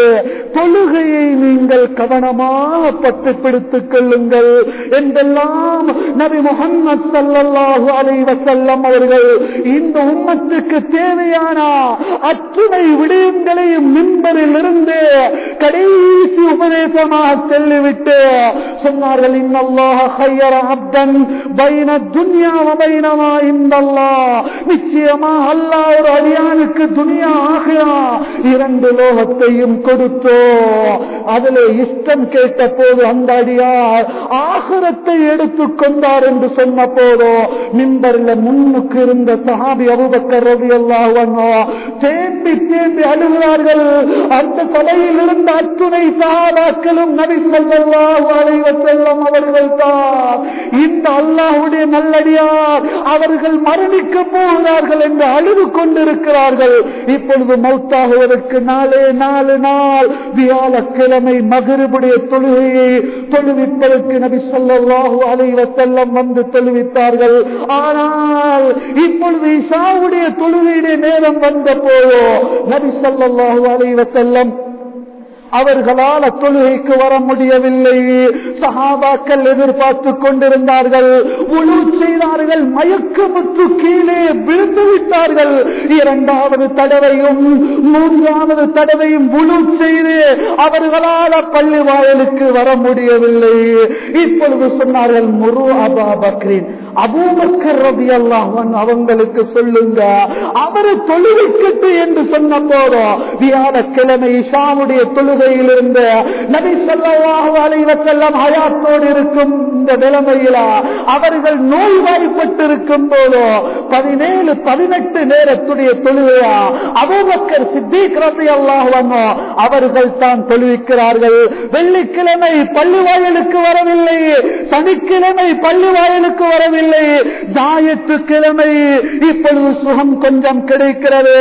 தொழுகையை நீங்கள் கவனமாக பற்றி பிடித்துக் கொள்ளுங்கள் என்றெல்லாம் நபி முஹம்மது ஸல்லல்லாஹு அலைஹி வஸல்லம் அவர்கள் இந்த உம்மத்துக்கு தேவையான அத்துணை விடயங்களையும் மிம்பரில் இருந்து கடைசி உபதேசமாக சொல்லிவிட்டு சொன்னார்கள், இன்னல்லாஹ ഖയ്யர அப்தன் பைன துன்யா வ பைன மா இந்தல்லாஹ், நிச்சயமாக அல்லாஹ் ஒரு அடியானுக்கு துன்யா ஆகிரா இரண்டு லோகத்தையும் கொடுத்தோ அதிலே இஷ்டம் கேட்ட போது அந்த அடியார் ஆகிரத்தை எடுத்துக் கொண்டார் என்று சொன்ன போதோ மிம்பரில் முன்னுக்கு இருந்த சஹாபி அபூபக்கர் ரலியல்லாஹு அன்ஹு தேம்பி தேம்பி அழுகிறார்கள். அந்த சபையில் இருந்த அத்துணை சஹாபாக்களும் நபி ஸல்லல்லாஹு அலைஹி வஸல்லம் அவர்கள் தான் இந்த அல்லாஹ்வுடைய நல்லடியார், அவர்கள் மரணிக்க போகிறார்கள் என்று அழுது கொண்டிருக்கிறார்கள். இப்பொழுது மௌத்தாகுவதற்கு நாளே நாலு நாள் வியாழக்கிழமை மக்ரிபுடைய தொழுகையை தொழுவிப்பதற்கு நபி ஸல்லல்லாஹு அலைஹி வஸல்லம் வந்து தொழுவித்தார்கள். ஆனால் இப்பொழுது இஷாவுடைய தொழுகையுடைய நேரம் வந்த போதோ நபி ஸல்லல்லாஹு அலைஹி வஸல்லம் அவர்களால் தொழுகைக்கு வர முடியவில்லை. சஹாபாக்கள் எதிர்பார்த்து கொண்டிருந்தார்கள். உழு செய்தார்கள், மயக்கமுற்று கீழே விழுந்து விட்டார்கள். இரண்டாவது தடவையும் மூன்றாவது தடவையும் உழு செய்து அவர்களால் பள்ளி வாயிலுக்கு வர முடியவில்லை. இப்பொழுது சொன்னார்கள், முரு அபூ பக்ரின், அபூபக்கர் ரலியல்லாஹு அன்ஹு அவங்களுக்கு சொல்லுங்க, அவரை தொழுவிக்கட்டு என்று சொன்ன போதோ வியாழக்கிழமை இஷாவுடைய தொழுகை இருந்த நபி ஸல்லல்லாஹு அலைஹி வஸல்லம் ஹயாத்தோடு இருக்கும் இந்த நிலைமையில அவர்கள் நோய்வாய்ப்பட்டிருக்கும் போதோ பதினேழு பதினெட்டு நேரத்துடைய தொழுகையா அபூபக்கர் சித்தீக் ரலியல்லாஹு அன்ஹு அவர்கள் தான் தொழுவிக்கிறார்கள். வெள்ளிக்கிழமை பள்ளி வாயிலுக்கு வரவில்லை, சனிக்கிழமை பள்ளி வாயிலுக்கு வரவில்லை, ஞாயிற்றுக்கிழமை இப்பொழுது சுகம் கொஞ்சம் கிடைக்கிறது.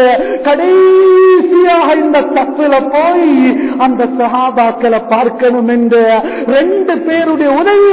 கடைசியாக இந்த தப்புல போய் அந்த சஹாபாக்களை பார்க்கணும் என்று ரெண்டு பேருடைய உதவியோடு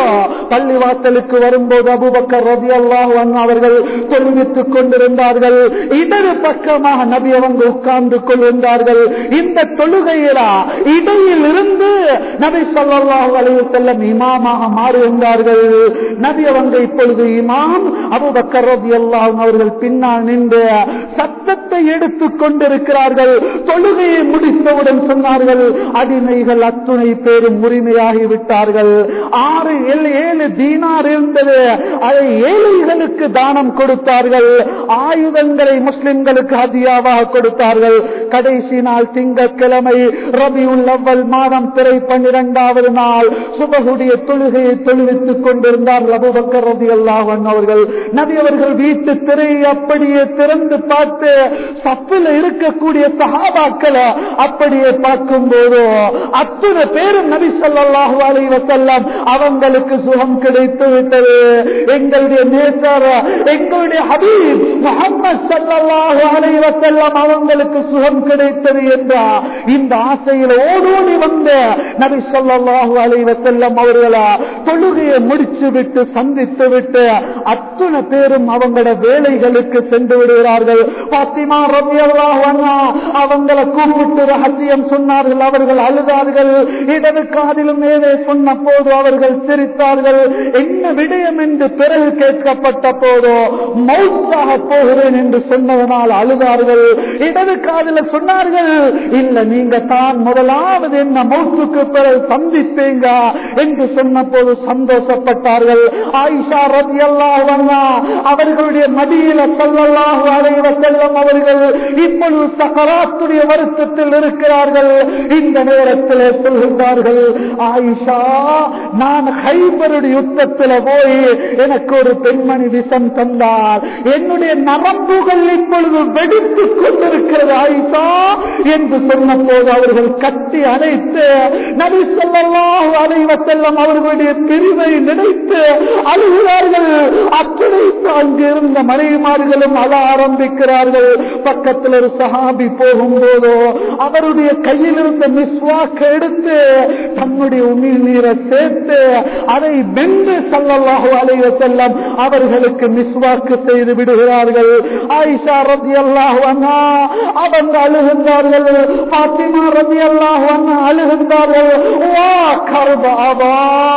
பள்ளிவாசலுக்கு வரும்போது அபூபக்கர் ரலியல்லாஹு அன்ஹு அவர்கள் தொழுவித்துக் கொண்டிருந்தார்கள். இடது பக்கமாக நபி அவங்க உட்கார்ந்து கொண்டிருந்தார்கள். இந்த தொழுகையில இடையில் இருந்து நபி ஸல்லல்லாஹு அலைஹி வஸல்லம் இமாமாக மாறுகின்றார்கள். நபி அவங்க இப்பொழுது இமாம், அபூபக்கர் ரலியல்லாஹு அன்ஹு அவர்கள் பின்னால் நின்று சத்தத்தை எடுத்துக் கொண்டிருக்கிறார்கள். தொழுகையை முடித்தவுடன் சொன்னார்கள், அடிமைகள் அத்துணை பேரும் உரிமையாகிவிட்டார்கள். ஆறு ஏழு தீனார் இருந்தது, அதை ஏழைகளுக்கு தானம் கொடுத்தார்கள். ஆயுதங்களை முஸ்லிம்களுக்கு ஹதியாவாக கொடுத்தார்கள். கடைசி நாள் திங்கட்கிழமை ரபியுல் அவ்வல் மாதம் பிறை பன்னிரண்டாவது நாள் சுபஹுடைய தொழுகையை தொழுவித்துக் கொண்டிருந்தார்கள் அபூபக்கர் ரலியல்லாஹு அன்ஹு அவர்கள். நபி அவர்கள் வீட்டு திரையை அப்படியே திறந்து பார்த்து சப்பில் இருக்கக்கூடிய சஹாபாக்களை அப்படியே பார்க்கும் போது அத்தனை பேரும் நபி ஸல்லல்லாஹு அலைஹி வஸல்லம் அவங்களுக்கு சுகம் கிடைத்து விட்டது. எங்களுடைய நேசர், எங்களுடைய ஹபீப் முஹம்மது ஸல்லல்லாஹு அலைஹி வஸல்லம் அவங்களுக்கு சுகம் கிடைத்தது என்ற இந்த ஆசையில் ஓடோடி வந்த நபி ஸல்லல்லாஹு அலைஹி வஸல்லம் அவர்களை தொழுகையை முடிச்சு விட்டு சந்தித்து விட்டு அத்தனை பேரும் அவங்களோட வேலைகளுக்கு சென்று விடுகிறார்கள். பாத்திமா ரலியல்லாஹு அன்ஹா அவங்களை கூப்பிட்டு ரகசியம் சொன்னார்கள். அவர்கள் அழுதார்கள். இடது காதிலும் மேலே சொன்ன போது அவர்கள் சிரித்தார்கள். என்ன விடயம் என்று பிறகு கேட்கப்பட்ட போதோ மௌத்தாக போகிறேன் என்று சொன்னதனால் அழுதார்கள். இடது காதில் சொன்னார்கள், இல்ல நீங்க தான் முதலாவது என்ன மௌத்துக்கு பிறகு சந்திப்பீங்க என்று சொன்ன போது சந்தோஷப்பட்டார்கள். ஆயிஷா ரலியல்லாஹு அன்ஹா அவர்களுடைய மடியில ஸல்லல்லாஹு அலைஹி வஸல்லம் அவர்கள் இப்பொழுது சக்கராத்துடைய வருத்தத்தில் இருக்கிறார்கள். இந்த நேரத்தில் சொல்கின்றார்கள், ஆயிஷா நான் ஹைபருடைய யுத்தத்தில் போய் எனக்கு ஒரு பெண்மணி விஷம் தந்தார், என்னுடைய நரம்புகள் இப்பொழுது வெடித்துக் கொண்டிருக்கிறது ஆயிஷா என்று சொன்ன போது அவர்கள் கட்டி அணைத்து நபி ஸல்லல்லாஹு அலைஹி வஸல்லம் அவர்களுடைய பிரிவை நினைத்து அழுகிறார்கள். அத்தனை அங்கிருந்த மனைவிமார்களும் அழ ஆரம்பிக்கிறார்கள். பக்கத்தில் ஒரு சஹாபி போகும்போதோ அவருடைய கையில் இருந்த மிஸ்வாக் எடுத்து தன்னுடைய உமிழ் நீரை சேர்த்து அதை வென்று ஸல்லல்லாஹு அலைஹி வஸல்லம் அவர்களுக்கு மிஸ்வாக்கு செய்து விடுகிறார்கள். ஆயிஷா ரலியல்லாஹு அன்ஹா அவங்க அழுகின்றார்கள். பாத்திமா ரலியல்லாஹு அன்ஹா அழுகின்றார்கள். வா கர்பாவா,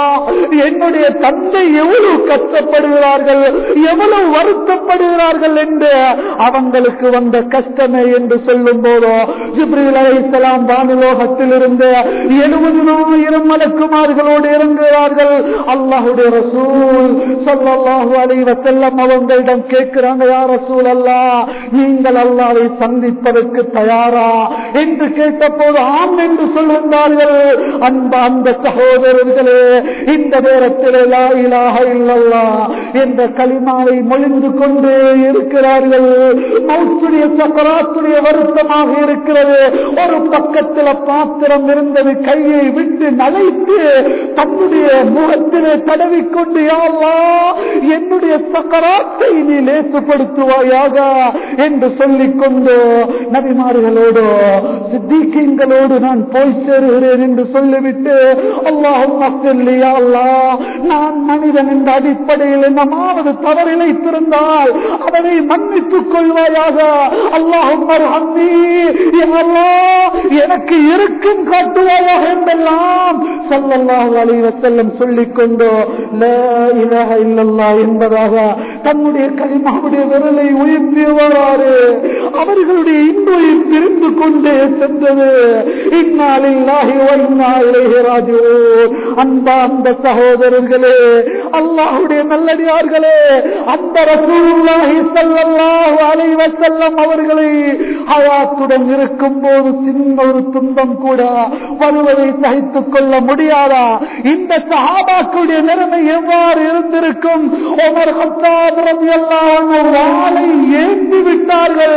என்னுடைய தந்தை எவ்வளவு கஷ்டப்படுகிறார்கள், எவ்வளவு வருத்தப்படுகிறார்கள் என்று அவங்களுக்கு வந்த கஷ்டமே என்று சொல்லும் போதோ ஜிப்ரீல் அலைஹிஸ்ஸலாம் வானுலோகத்தில் இருந்து எழுபதாயிரம் மலக்குமார்களோடு இறங்குகிறார்கள். அல்லாஹ்வுடைய ரசூல் ஸல்லல்லாஹு அலைஹி வஸல்லம் அவங்களிடம் கேட்கிறாங்க, யா ரசூல் அல்லாஹ், நீங்கள் அல்லாஹ்வை சந்திப்பதற்கு தயாரா என்று கேட்டபோது ஆம் என்று சொல்கின்றார்கள். அன்ப அந்த சகோதரர்களே, இந்த நேரத்தில் லா இலாஹ இல்லல்லாஹ் என்ற கலிமாவை மொழிந்து கொண்டே இருக்கிறார்கள். மௌத்துடைய சக்கராத்துடைய வருத்தமாக இருக்கிறது. ஒரு பக்கத்தில் பாத்திரம் இருந்தது, கையை விட்டு நனைத்து தன்னுடைய முகத்திலே தடவிக்கொண்டு, யா அல்லாஹ் என்னுடைய சக்கராத்தை நீ லேசுப்படுத்துவாயாக என்று சொல்லிக்கொண்டு நபிமார்களோடு சித்திகீன்களோடு நான் போய் சேருகிறேன் என்று சொல்லிவிட்டு, அல்லாஹும்ம க்ஃபிர்லி யா அல்லாஹ், நான் மனிதன் என்ற அடிப்படையில் என்னமாவது தவறிழைத்திருந்தால் அதனை மன்னித்துக் கொள்வாயாக. அல்லாஹும்ம அர்ஹம்னி யா அல்லாஹ், எனக்கு இரக்கம் காட்டுவாயாக என்றெல்லாம் ஸல்லல்லாஹு அலைஹி வஸல்லம் சொல்லிக்கொண்டு லா இலாஹ இல்லல்லாஹ் என்பதாக தன்னுடைய கலிமாவுடைய விரலை உயர்த்தியவாறு அவர்களுடைய இன்பையும் பிரிந்து கொண்டே சென்றது. இன்னா லில்லாஹி வ இன்னா இலைஹி ராஜிஊன். அன்பார்ந்த சகோதரர்களே, அல்லாஹ்வுடைய நல்லடியார்களே, அந்த ரசூலுல்லாஹி ஸல்லல்லாஹு அலைஹி வஸல்லம் அவர்களை ஹயாத்துடன் இருக்கும் போது சின்ன ஒரு துன்பம் கூட வருவதை சகித்துக் கொள்ள முடியாதா? இந்த சஹாபாக்களுடைய நிலைமை எவ்வாறு இருந்திருக்கும்? உமர் கத்தாப் ரலியல்லாஹு அன்ஹு வாளை ஏந்தி விட்டார்கள்.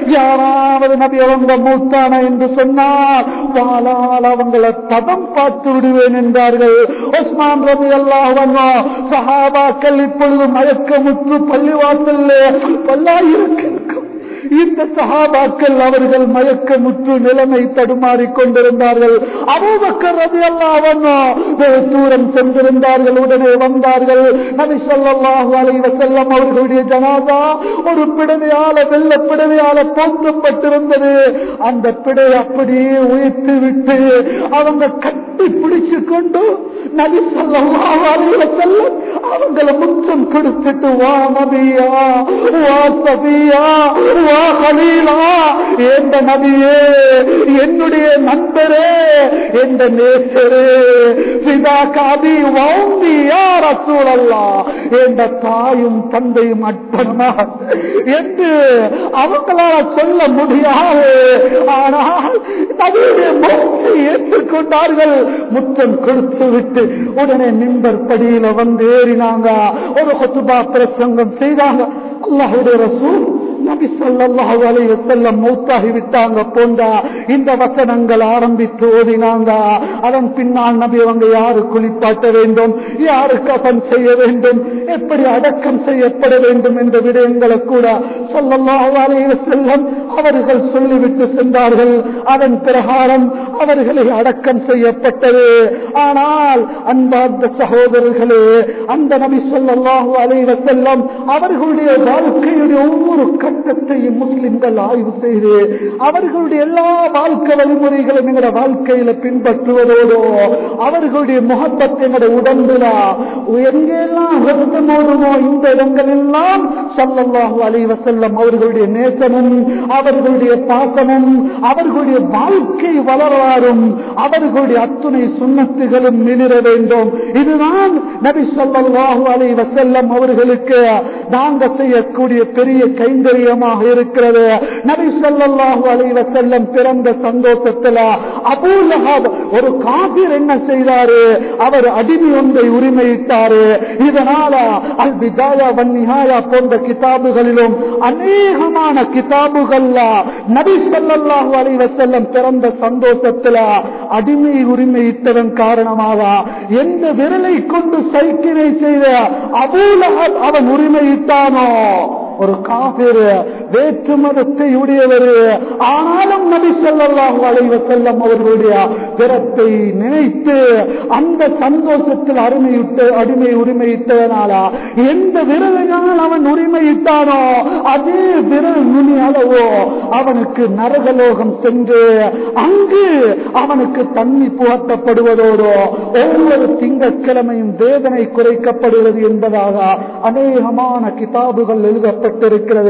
யாராவது நபி அவங்க மூத்தான என்று சொன்னால் வாளால் அவங்களை பதம் பார்த்து விடுவேன் என்றார்கள். உஸ்மான் ரலியல்லாஹு அன்ஹு சஹாபாக்கள் இப்பொழுது மயக்கமுற்று பள்ளிவாசல்ல பல்லாயிரக்கணக்கான இந்த சஹாபாக்கள் அவர்கள் மயக்கமுற்று நிலைமை தடுமாறிக் கொண்டிருந்தார்கள். அபூபக்கர் ரலியல்லாஹு அன்ஹு தூரம் சென்றிருந்தார்கள். உடனே வந்தார்கள். நபி ஸல்லல்லாஹு அலைஹி வஸல்லம் அவர்களுடைய ஜனாஸா ஒரு பிடவையால வெள்ள பிடவையால போற்றப்பட்டிருந்தது. அந்த பிடவை அப்படியே உயர்த்தி விட்டு அவங்க கட்டி பிடிச்சு கொண்டு நபி ஸல்லல்லாஹு அலைஹி வஸல்லம் அவங்களை முத்தம் கொடுத்துட்டு வா நபியா வா சபியா வா கலீலா என்ற நபியே என்னுடைய நண்பரே என்ற நேசரே ஃபிதா காபி வௌந்தி யா ரசூலல்லாஹ் என்ற தாயும் தந்தையும் அற்பனா என்று அவங்களால சொல்ல முடியாது. ஆனால் நபியுடைய மௌத்தை ஏற்றுக்கொண்டார்கள். முத்தம் கொடுத்து விட்டு உடனே மிம்பர் படியில வந்து ஏறினாங்க. ஒரு குத்பா பிரசங்கம் செய்தாங்க. அல்லாஹ்வுடைய ரசூல் நபி ஸல்லல்லாஹு அலைஹி வஸல்லம் மௌத்தாகி விட்டாங்க போன்றா இந்த வசனங்கள் ஆரம்பித்து ஓதினாங்க. அதன் பின்னால் நபி அவங்க யாரு குளிப்பாட்ட வேண்டும், யாரு கஃன் செய்ய வேண்டும், எப்படி அடக்கம் செய்யப்பட வேண்டும் என்ற விடயங்களை கூட ஸல்லல்லாஹு அலைஹி வஸல்லம் அவர்கள் சொல்லிவிட்டு சென்றார்கள். அதன் பிரகாரம் அவர்களை அடக்கம் செய்யப்பட்டது. ஆனால் அன்பார்ந்த சகோதரர்களே, அந்த நபி ஸல்லல்லாஹு அலைஹி வஸல்லம் அவர்களுடைய வாழ்க்கையுடைய ஒவ்வொரு கட்டத்தையும் முஸ்லிம்கள் ஆய்வு செய்து அவர்களுடைய எல்லா வாழ்க்கை வழிமுறைகளும் எங்களுடைய வாழ்க்கையில பின்பற்றுவதோடு அவர்களுடைய முகப்பத்தை எங்களுடைய உடம்புல எங்கெல்லாம் ரத்தம் ஓடுமோ இந்த இடங்களெல்லாம் ஸல்லல்லாஹு அலைஹி வஸல்லம் அவர்களுடைய நேசமும் அவர்களுடைய பாசமும் அவர்களுடைய வாழ்க்கை வரலாறும் அவர்களுடைய அத்துணை சுன்னத்துகளும் மிளிர வேண்டும். இதுதான் நபி ஸல்லல்லாஹு அலைஹி வஸல்லம் அவர்களுக்கு நாங்கள் செய்யக்கூடிய பெரிய கைங்கரியமாக இருக்கிறது. நபி ஸல்லல்லாஹு அலைஹி வஸல்லம் பிறந்த சந்தோஷத்துல அபூ லஹப் ஒரு காபிர் என்ன செய்தாரு, அவர் அடிமை ஒன்றை உரிமையிட்டாரு. இதனால அல் பிதாயா வன் நிஹாயா போன்ற கிதாபுகளிலும் அநேகமான கிதாபுகள்ல நபி ஸல்லல்லாஹு அலைஹி வஸல்லம் பிறந்த சந்தோஷத்துல அடிமை உரிமையிட்டதன் காரணமாக எந்த விரலை கொண்டு சைக்கினை செய்த அபூ லஹப் அவன் உரிமையிட்டானோ ஒரு காபிர் வேற்று மதத்தை உடையவர். ஆனாலும் நபி ஸல்லல்லாஹு அலைஹி வஸல்லம் அவர்களுடைய பிறப்பை நினைத்து அந்த சந்தோஷத்தில் அருமையிட்டு அடிமை உரிமையிட்டதனால எந்த விரலினால் அவன் உரிமையிட்டானோ அதே விரல் நுனி அளவோ அவனுக்கு நரகலோகம் சென்று அங்கு அவனுக்கு தண்ணி புகட்டப்படுவதோடு ஒவ்வொரு திங்கட்கிழமையும் வேதனை குறைக்கப்படுகிறது என்பதாக அநேகமான கிதாபுகள் எழுதப்பட்ட இருக்கிறது.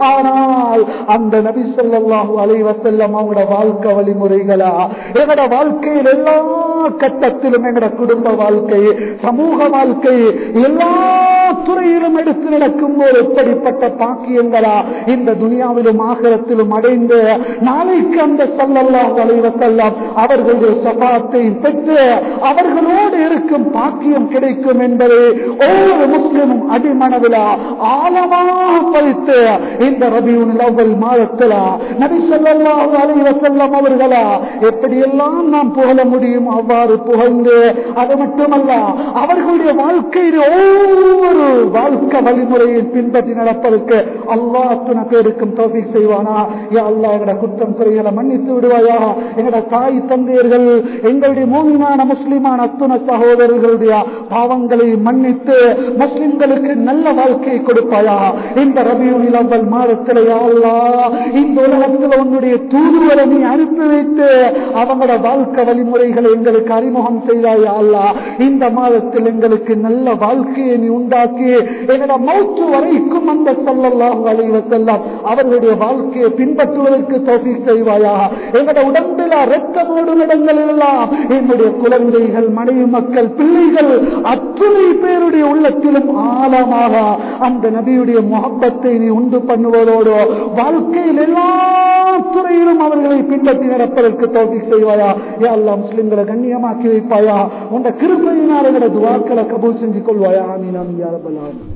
ஆனால் அந்த நபி ஸல்லல்லாஹு அலைஹி வஸல்லம் அவங்களோட வாழ்க்கை வழிமுறைகளா எங்கட வாழ்க்கையில் எல்லா கட்டத்திலும் எங்கட குடும்ப வாழ்க்கை சமூக வாழ்க்கை எல்லா துறையிலும் எடுத்து நடக்கும் போது எப்படிப்பட்ட பாக்கியங்களா இந்த துனியாவிலும் ஆகிரத்திலும் அடைந்து நாளைக்கு அந்த ஸல்லல்லாஹு அலைஹி வஸல்லம் அவர்களுடைய ஷஃபாஅத்தை பெற்று அவர்களோடு இருக்கும் பாக்கியம் கிடைக்கும் என்பதை ஒவ்வொரு முஸ்லிமும் அடிமனவில் ஆழமாக படித்து இந்த ரபியுல் அவ்வல் மாதத்தில் நபி ஸல்லல்லாஹு அலைஹி வஸல்லம் அவர்களா எப்படியெல்லாம் நாம் புகழ முடியும் அவ்வாறு புகழ்ந்து அது மட்டுமல்ல அவர்களுடைய வாழ்க்கையில் ஒவ்வொரு வாழ்க்கை வழிமுறையை பின்பற்றி நடப்பதற்கு அல்லாஹ் அத்துணை பேருக்கும் தௌஃபீக் செய்வானா. யா அல்லாஹ் எங்களுடைய குற்றம் குறைகளை மன்னித்து விடுவாயா. எங்களுடைய தாய் தந்தையர்கள் எங்களுடைய மூமினான முஸ்லிமான அத்துணை சகோதரர்களுடைய பாவங்களை மன்னித்து முஸ்லிம்களுக்கு நல்ல வாழ்க்கையை கொடுப்பாயா. இந்த ரபியுல் அவ்வல் மாதத்தில் யா அல்லாஹ் இந்த உலகத்தில் உன்னுடைய தூதுவரை நீ அனுப்பி வைத்து அவங்களோட வாழ்க்கை வழிமுறைகளை எங்களுக்கு அறிமுகம் செய்தாயா அல்லாஹ். இந்த மாதத்தில் எங்களுக்கு நல்ல வாழ்க்கையை நீ உண்டாக்கி எங்களோட மௌத்து வரைக்கும் அந்த ஸல்லல்லாஹு அலைஹி வஸல்லம் அவர்களுடைய வாழ்க்கையை பின்பற்றுவதற்கு தௌஃபீக் செய்வாயா. எங்களோட உடம்பில் இரத்தம் ஓடும் இடங்களில் எல்லாம் என்னுடைய குழந்தைகள் மனைவி மக்கள் பிள்ளைகள் அத்துணை பேருடைய உள்ளத்திலும் ஆழமாக அந்த நபியுடைய முஹப்பத்தை நீ உண்டு பண்ணுவதோடு வாழ்க்கையில் எல்லா துறையிலும் அவர்களை பின்பற்றி நடப்பதற்கு தௌஃபீக் செய்வாயா. யா அல்லாஹ் முஸ்லிம்களை கண்ணியமாக்கி வைப்பாயா. உன்னுடைய கிருபையினால் எங்களோட துஆக்களை கபூல் செஞ்சு கொள்வாயா. ஆமீன் ஆமீன் யா ரப்பல் ஆலமீன்.